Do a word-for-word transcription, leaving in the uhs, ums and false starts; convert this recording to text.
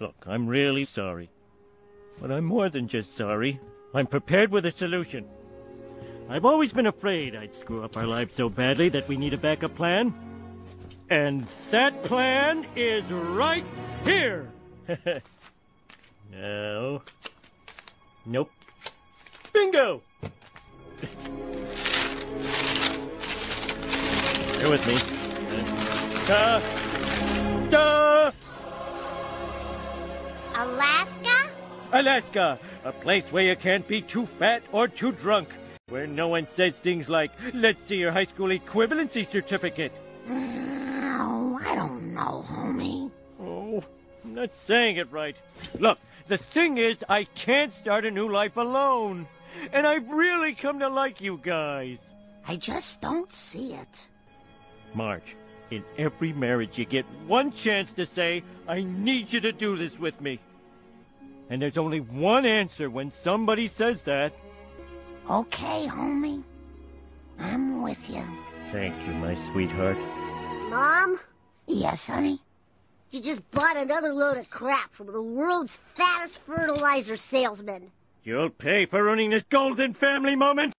Look, I'm really sorry. But I'm more than just sorry. I'm prepared with a solution. I've always been afraid I'd screw up our lives so badly that we need a backup plan. And that plan is right here. No. Nope. Bingo! Bear with me. Uh, da! Alaska? Alaska, a place where you can't be too fat or too drunk. Where no one says things like, let's see your high school equivalency certificate. Oh, I don't know, homie. Oh, I'm not saying it right. Look, the thing is, I can't start a new life alone. And I've really come to like you guys. I just don't see it. Marge, in every marriage you get one chance to say, I need you to do this with me. And there's only one answer when somebody says that. Okay, homie. I'm with you. Thank you, my sweetheart. Mom? Yes, honey? You just bought another load of crap from the world's fattest fertilizer salesman. You'll pay for ruining this golden family moment.